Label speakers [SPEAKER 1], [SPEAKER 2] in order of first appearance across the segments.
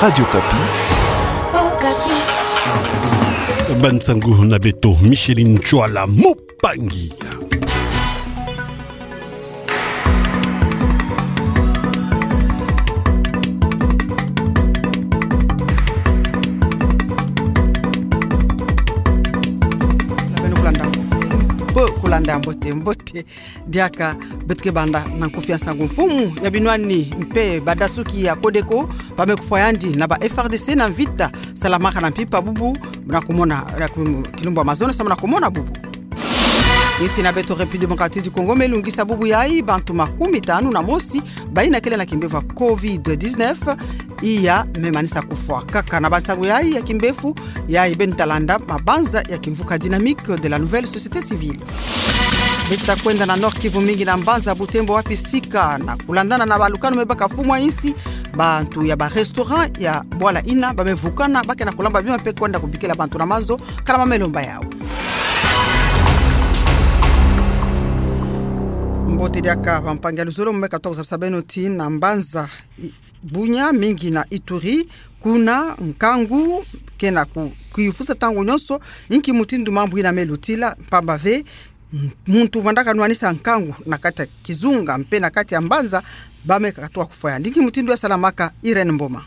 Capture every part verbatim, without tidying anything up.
[SPEAKER 1] Radio Kapi.
[SPEAKER 2] Oh, Kapi.
[SPEAKER 1] Bansangu na beto Micheline Chouala Mopangi.
[SPEAKER 3] Kulanda mbote mbote diaka betke banda na confiance ngumfumu ya binwani mpe badasuki ya Kodeko pamekufayandi na ba F R D C na vita salamaka na pipa bubu na kumona kilumba mazona sama na kumona bubu isi na beto République démocratique du Congo melungisa bubu yai bantu makumi tano na mosi baina kile na kimbeva covid dix-neuf iya memanisa kufwa kaka na basangu yai ya kimbefu yai bentalanda mabanza ya kimvuka dynamique de la nouvelle société civile. Beta kwenda na Nord Kivu mingi na Mbanza Butembo wapi sika na kulandana na balukano mebaka fumwa isi bantu ya ba restaurant ya Bwala Ina bamevukana bake na kulamba bima pe kwenda kubikela bantu na mazo kala mamelomba yao. Mbote diaka pampanga luzolo mweka toka sabeno ti na Mbanza Bunya mingi na Ituri kuna Nkangu kena ku kuifusa tangu nyonso inki mutindu mambu ina melutila pabave muntu vandaka nwanisa Nkangu na kata Kizunga mpe na kati ya Mbanza bame kakatoa kufaya ndiki mutindu ya Salamaka Irene Mboma.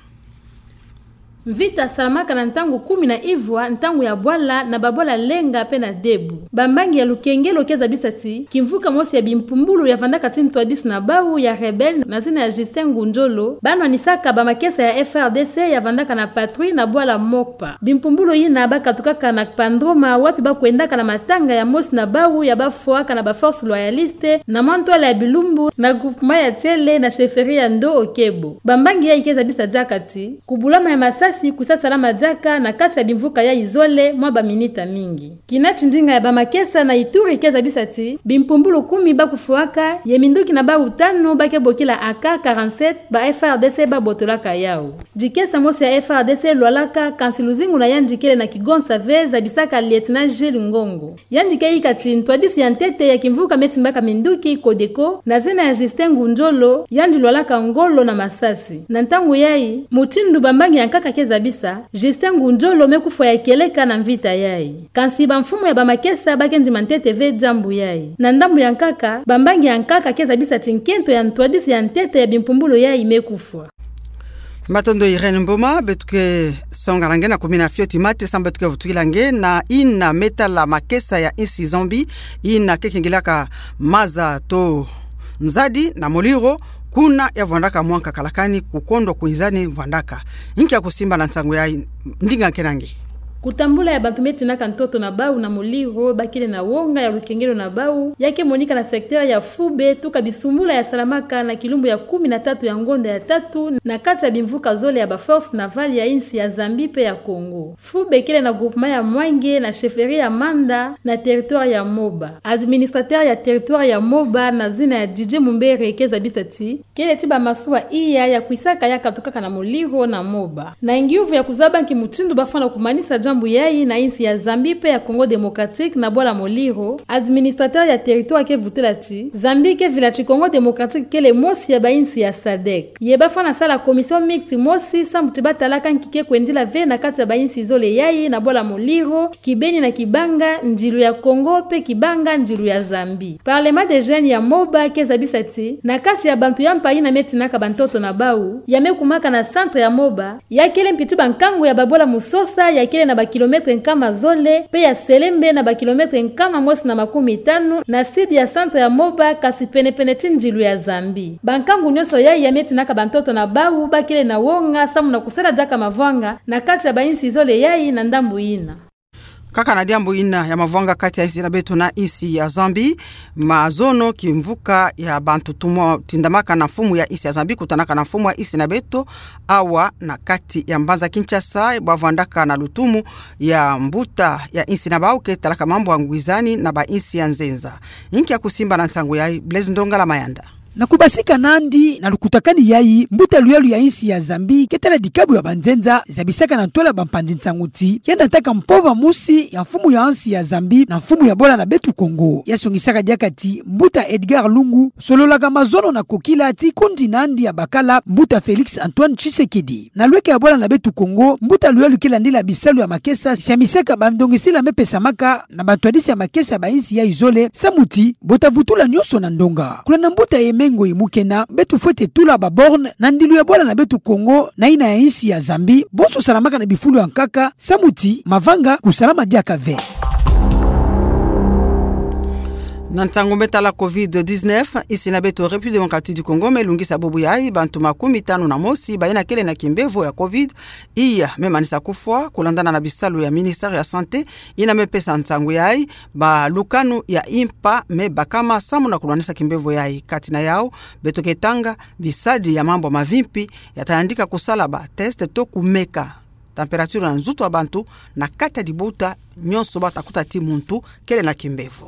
[SPEAKER 4] Vita Salamaka na ntangu kumi na ivwa ntangu ya Bwala na babola lenga pe na debu. Bambangi ya lukengelo keza bisati, kimvuka mosi ya bimpumbulu ya vandaka tini twadis na bahu ya rebel na zina ya Justin Ngunjolo, bano nisaka bamakesa ya F R D C ya vandaka na patrui na Bwala Mokpa. Bimpumbulu ina baka tukaka na pandroma wapi bakuendaka na matanga ya mosi na bahu ya bafuaka na baforce loyaliste na mantoala ya bilumbu na groupement ya tele na chefferie ya Ndo Okebo. Bambangi ya ikeza bisa jakati, kubulama ya masasi kusa salama jaka na kati ya bimvuka ya izole mwa ba minita mingi. Kinati ndinga ya bamakesa na Ituri keza bisati, bimpumbulu kumi bakufuaka, yeminduki na ba utano bake bokila A K quarante-sept ba F R D C ba botolaka yao. Jikesa mosi ya F R D C lwalaka kansiluzingu na yanjikele na Kigonsa Veza bisaka Lieutenant Gilles Ngongo. Yanjike ikati ntwadisi ya ntete ya kimvuka mesimbaka minduki Kodeko na zena ya Justin Ngunjolo yanji lwalaka ngolo na masasi. Na ntangu yai, mutindu bambangi ya nkaka keza bisa, Justin Ngunjolo mekufwa ya keleka na mvita yai. Kansiba mfumu ya bamakesa bakenji mantete ve jambu yai. Na ndambu ya nkaka, bambangi ya nkaka keza bisa tinkento ya ntwadisi ya ntete ya bimpumbulo yai mekufwa.
[SPEAKER 3] Matondo Irene Mboma betuke songarange na kumina fioti mate samba betuke vutukilange na ina meta la makesa ya insi zombi ina kekingilaka maza to nzadi na moliro kuna ya vandaka mwanka kalakani kukondo kuizani vandaka inki ya kusimba na nsangu ya ndinga kenange
[SPEAKER 4] kutambula ya bantumeti na kantoto na bau na muliro bakile na wonga ya lukengelo na bau yake monika na sekteur ya Fube tuka bisumbula ya Salamaka na kilumbu ya kumi na tatu ya Ngonda ya tatu na kata bimvuka zole ya baforce naval ya insi ya Zambi pe ya Kongo. Fube kile na groupement ya Mwange na chefferie ya Manda na territoire ya Moba. Administrateur ya territoire ya Moba na zina ya D J Mumbere keza bisati kile tiba masua iya ya kuisaka ya katukaka na muliro na Moba. Na ingiuvu ya kuzaba nkimutindu bafana kumanisa jambu yai na insi ya Zambi pe ya Congo démocratique na Bwala Moliro, administrateur ya territoire ke vutelati, Zambi ke vilachi Congo démocratique ke le mosi ya ba insi ya Sadek. Yeba fana sala commission mixte mosi samutiba talaka nkike kwendila ve na kati ya ba insi zole yai na Bwala Moliro, Kibeni na Kibanga, njilu ya Congo pe Kibanga njilu ya Zambi. Parlement des jeunes ya Moba ke zabisati, na kati ya bantu ya mpayi na metinaka bantoto na bau, ya mekumaka na centre ya Moba, ya kele mpitu bankangu ya Babola Musosa, ya kele na ba kilometre nkama zole pe ya Selembe na ba kilometre nkama mosi na makumi tano na sidi ya centre ya Moba kasi pene pene tinjilu ya Zambi. Bankangu nyoso ya ya metinaka bantoto na bau bakile na wonga samu na kusala jaka mavanga na kati ya bainsi zole yai na ndambu ina.
[SPEAKER 3] Kaka na diambu ina ya mavanga kati ya isi na beto na isi ya Zambi, mazono kimvuka ya bantu tumo tindamaka na fumu ya isi ya Zambi kutanaka na fumu ya isi na beto awa na kati ya Mbanza Kinshasa bavandaka na lutumu ya mbuta ya isi na bauke talaka mambo angwizani na ba isi ya Nzenza. Inki ya kusimba na ntangu ya Blaise Ndonga la Mayanda.
[SPEAKER 5] na kubasika nandi na lukutakani yai mbuta luyalu ya insi ya Zambi ketela dikabu ya banzenza zabisaka na ntola bampandi nsanguti yenda taka mpova musi ya mfumu ya ansi ya Zambi na mfumu ya bola na betu Kongo yasongisaka diakati mbuta Edgar Lungu sololaka mazono na kokila ati kundi nandi ya bakala mbuta Felix Antoine Tshisekedi na lweke ya bola na betu Kongo mbuta luyalu kila ndila bisalu ya makesa siamisaka bandongisila mepesa maka na bantwadisi ya makesa ba insi ya izole samuti bota vutula nyoso na ndonga kula na mbuta yemengo imukena betu fwete tula baborne na ndilu ya bola na betu Kongo na ina ya insi ya Zambi bonso salamaka na bifulu ya nkaka samuti mavanga kusalama diaka ve
[SPEAKER 3] Nantango metala covid dix-neuf isi na beto République démocratique du Congo melungi sababu yai bantu makumi tano na mosi baina kele na kimbevo ya covid iya memanisa kufwa kulandana na bisalu ya ministère ya santé ina mepesa ntango yai ba lukanu ya impa me bakama samu na kulwanisa kimbevo yai kati na yao beto ketanga bisadi ya mambo mavimpi yataandika kusala ba test to kumeka temperature na nzuto wa bantu na kata dibuta nyonso batakuta ti muntu kele na kimbevo.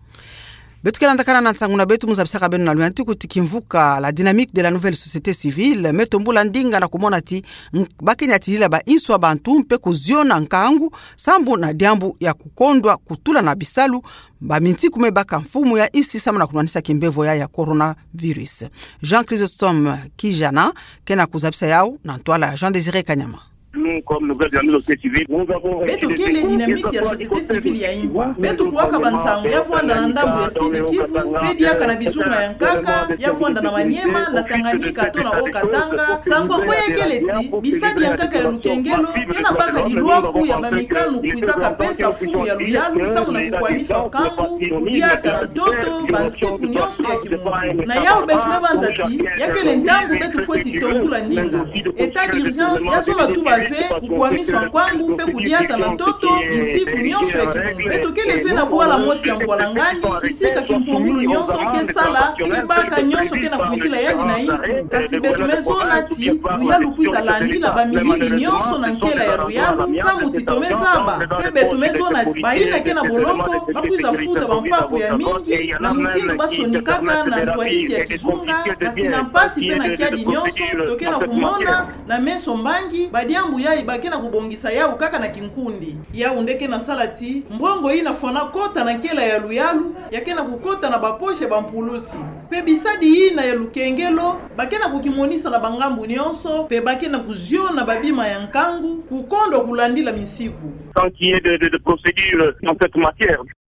[SPEAKER 3] Betu kelandakana na nsanguna betu muzabisaka benu na luyanti kutikimvuka la dynamique de la nouvelle société civile metombula ndinga na kumona ti bakini atilila ba inswa bantu mpe kuziona nkangu sambu na diambu ya kukondwa kutula na bisalu ba minti kume baka mfumu ya isi samu na kunwanisa kimbevo ya ya coronavirus. Jean Chrysostome Kijana kena kuzabisa yao na ntwala ya Jean Désiré Kanyama.
[SPEAKER 6] Comme nouvelle de la société civile, nous avons
[SPEAKER 7] betu kile dynamique ya société civile ya imba betu kuwaka bantango ya fuanda na ndambu ya Sud Kivu bedi yaka na bizuma ya nkaka ya fuanda na Maniema na Tanganyika to na Okatanga sango kwa yekeleti bisadi ya nkaka ya Lukengelo kena baka dilwaku ya mamikanu kuizaka pesa fu ya luyalu samu na kukwamisa kambu kudiata na toto bansiku nyonso ya kimungu na yao betu mebanzati yakele ndambu betu fueti tongula ndinga etat d'urgence ya sola tuba fe kukwamiswa kwangu mpe kudiata na toto bisiku nyonso ya kimungu beto kele fe na bwala mosi ya mbwalangani kisika kimpungulu nyonso kesala kebaka nyonso kena kuizila yadi na intu kasi betu mezona ti luyalu kuiza landila bamilili nyonso na nkela ya luyalu samu titome zaba pe betu mezona ti baina kena boloko bakuiza futa bampapu ya mingi na mutindo basonikaka na ntwadisi ya kizunga kasi na mpasi pe na kiadi nyonso tokena kumona na meso mbangi badiambu yai bakena kubongisa yao kaka na kinkundi yao ndeke na salati mbongo hii nafona kota na kela ya luyalu yakena kukota na baposhe bampulusi pe bisadi hii na ya Lukengelo bakena kukimonisa na bangambu nyonso pe bakena kuziona babima ya nkangu kukondo kulandila misiku
[SPEAKER 6] sans qu'il y ait de, de, de procédure dans cette matière.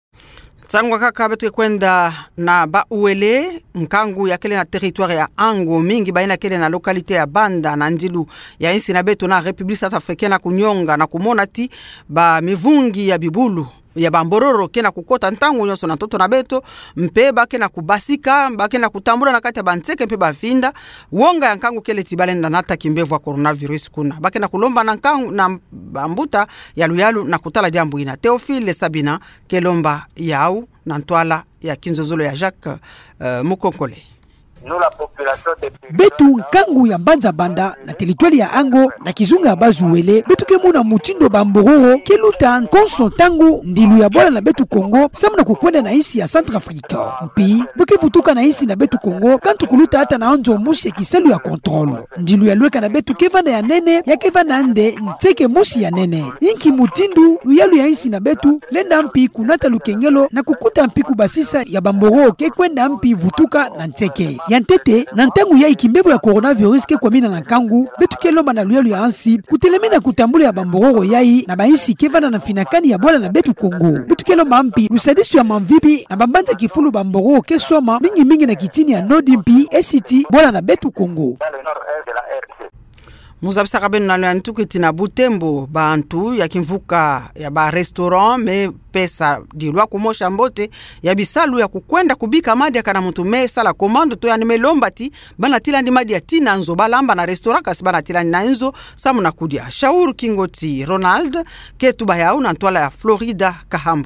[SPEAKER 3] Sangwa kaka betu kwenda na ba uele nkangu ya kele na territoire ya Ango mingi baina kele na lokalite ya Banda na Ndilu ya insi na betu na République South Africaine na kunyonga na kumona ti ba mivungi ya bibulu ya bambororo kena kukota ntangu nyonso na toto na beto mpe bakena kubasika bakena kutambula na kati ya banteke mpe bafinda wonga ya nkangu kele tibalenda nata kimbevu wa coronavirus kuna bakena kulomba na nkangu na bambuta ya luyalu na kutala jambu ina Theophile Sabina kelomba yau na ntwala ya kinzozolo ya Jacques uh, Mukonkole.
[SPEAKER 5] Betu nkangu ya Mbanza Banda na teritwali ya Ango na kizunga ya Bazuwele betu kemuna mutindo bambororo keluta nkonso tangu ndilu ya bola na betu Kongo samu na kukwenda na isi ya Centrafrique mpi buke vutuka na isi na betu Kongo kantu kuluta hata na onzo mushi kiselu ya kontrol ndilu ya lweka na betu kevanda ya nene ya kevanda ande nteke mushi ya nene inki mutindu luyalu ya isi na betu lenda mpi kunata Lukengelo na kukuta mpi kubasisa ya bambororo ke kwenda mpi vutuka na nteke yantete na ntangu ya ikimbevo ya coronavirus ke kwa mina na nkangu betu kelomba na luyalu ya ansi kutelemena kutambula ya bambororo yai na baisi kevana na finakani ya bola na betu Kongo betu kelomba mpi lusadisu ya mamvipi na bambanta kifulu bambororo ke soma mingi mingi na kitini ya Nodi mpi S C T bola na betu Kongo.
[SPEAKER 3] Muzabisaka benu na luyantu kitina Butembo bantu ya kimvuka ya ba restaurant me pesa dilwa kumosha mbote ya bisalu ya kukwenda kubika madi ya kana mtu mesa la komando to ya nimelomba ti bana tila ndi madi ya tina nzo balamba na restaurant kasi bana tila na nzo samu na kudia Shauru Kingoti Ronald ketuba yao na ntwala ya Florida Kahambo.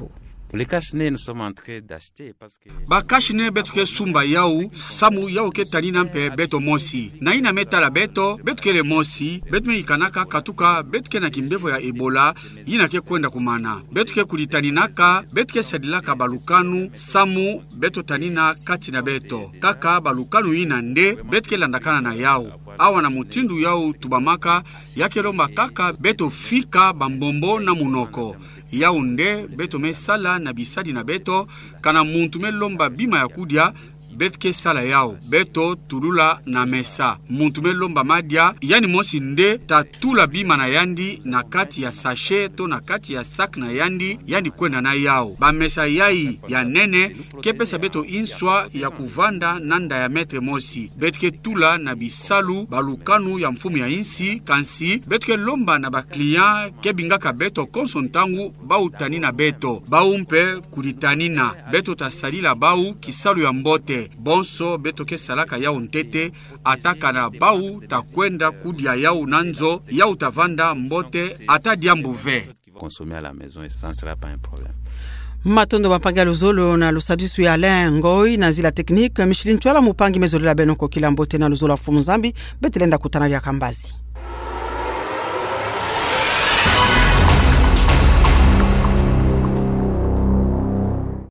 [SPEAKER 8] Les cache-nez, nous sommes en train d'acheter parce que
[SPEAKER 9] ba cache-nez betu ke sumba yau samu yau ke tanina mpe beto mosi na ina meta la beto betu ke le mosi betu me ikanaka katuka betu ke na kimbevo ya Ebola yina ke kwenda kumana betu ke kulitaninaka betu ke sedilaka balukanu samu beto tanina kati na beto kaka balukanu yina nde betu ke landakana na yau awa na mutindu yau tubamaka yake lomba kaka beto fika bambombo na munoko yaunde beto me sala na bisadi na beto kana muntu me lomba bima ya kudia betke sala yao beto tulula na mesa muntu me lomba madia yani mosi nde tatula bima na yandi na kati ya sachet to na kati ya sac na yandi yandi kwenda na yao ba mesa yai ya nene kepesa beto inswa ya kuvanda nanda ya metre mosi betke tula na bisalu balukanu ya mfumu ya insi kansi betke lomba na ba client kebingaka beto konsontangu bautani na beto baumpe kulitanina beto tasalila bau kisalu ya mbote bonso beto ke salaka yao ntete ataka na bau takwenda kudia yao nanzo yao tavanda mbote ata diambu ve
[SPEAKER 8] consommer à la maison et ça ne sera pas un problème.
[SPEAKER 3] Matondo bapanga luzolo na lusadisu ya Alain Ngoi na zila teknik Michelin Chwala mupangi mezolo la benoko kila mbote na luzolo wa Fumuzambi betelenda kutana ya Kambazi.